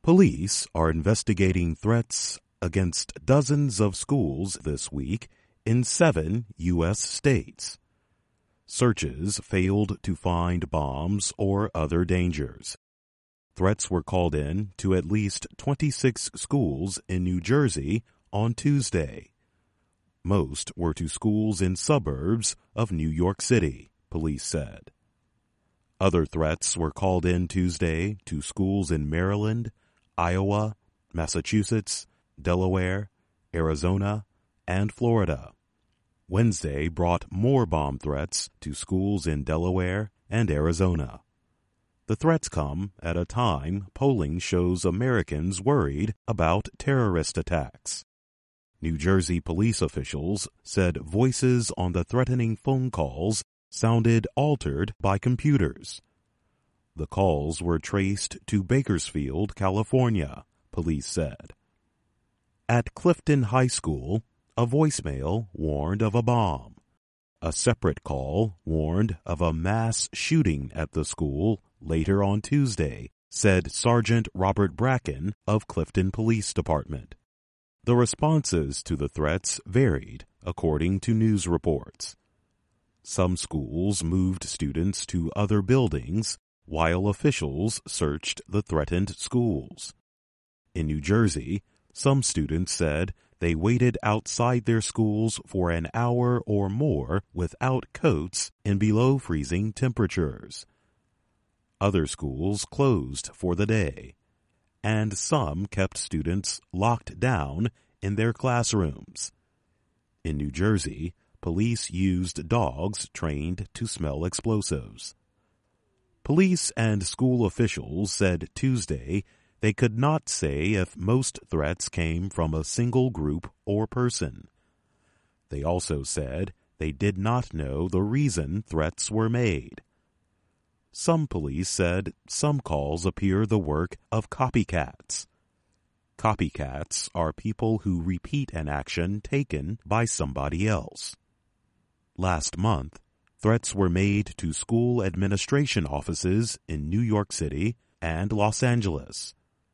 Police are investigating threats against dozens of schools this week in 7 U.S. states. Searches failed to find bombs or other dangers. Threats were called in to at least 26 schools in New Jersey on Tuesday. Most were to schools in suburbs of New York City, police said. Other threats were called in Tuesday to schools in Maryland, Iowa, Massachusetts, Delaware, Arizona, and Florida. Wednesday brought more bomb threats to schools in Delaware and Arizona. The threats come at a time polling shows Americans worried about terrorist attacks. New Jersey police officials said voices on the threatening phone calls sounded altered by computers. The calls were traced to Bakersfield, California, police said. At Clifton High School, a voicemail warned of a bomb. A separate call warned of a mass shooting at the school later on Tuesday, said Sergeant Robert Bracken of Clifton Police Department. The responses to the threats varied, according to news reports. Some schools moved students to other buildings, while officials searched the threatened schools. In New Jersey, some students said they waited outside their schools for an hour or more without coats in below freezing temperatures. Other schools closed for the day, and some kept students locked down in their classrooms. In New Jersey, police used dogs trained to smell explosives. Police and school officials said Tuesday they could not say if most threats came from a single group or person. They also said they did not know the reason threats were made. Some police said some calls appear the work of copycats. Copycats are people who repeat an action taken by somebody else. Last month, threats were made to school administration offices in New York City and Los Angeles.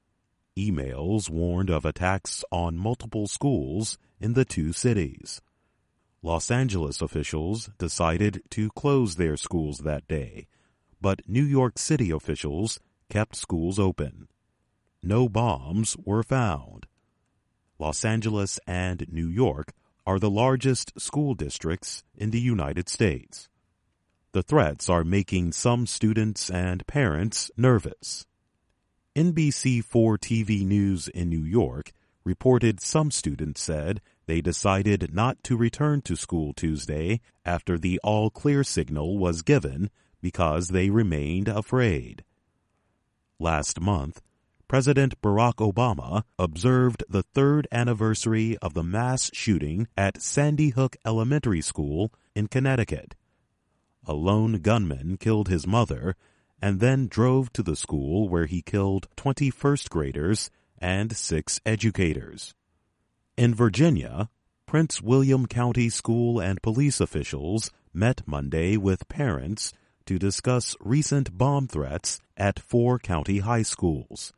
Emails warned of attacks on multiple schools in the two cities. Los Angeles officials decided to close their schools that day, but New York City officials kept schools open. No bombs were found. Los Angeles and New York are the largest school districts in the United States. The threats are making some students and parents nervous. NBC4 TV News in New York reported some students said they decided not to return to school Tuesday after the all-clear signal was given because they remained afraid. Last month, President Barack Obama observed the 3rd anniversary of the mass shooting at Sandy Hook Elementary School in Connecticut. A lone gunman killed his mother and then drove to the school where he killed 20 first graders and 6 educators. In Virginia, Prince William County school and police officials met Monday with parents to discuss recent bomb threats at 4 county high schools.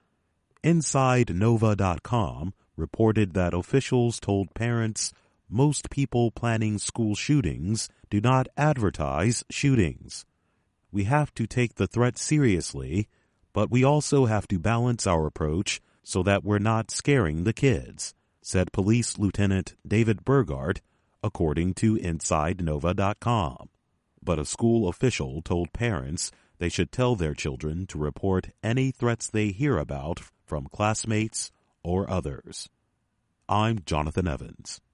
InsideNova.com reported that officials told parents most people planning school shootings do not advertise shootings. We have to take the threat seriously, but we also have to balance our approach so that we're not scaring the kids, said Police Lieutenant David Burgart, according to InsideNova.com. But a school official told parents they should tell their children to report any threats they hear about from classmates or others. I'm Jonathan Evans.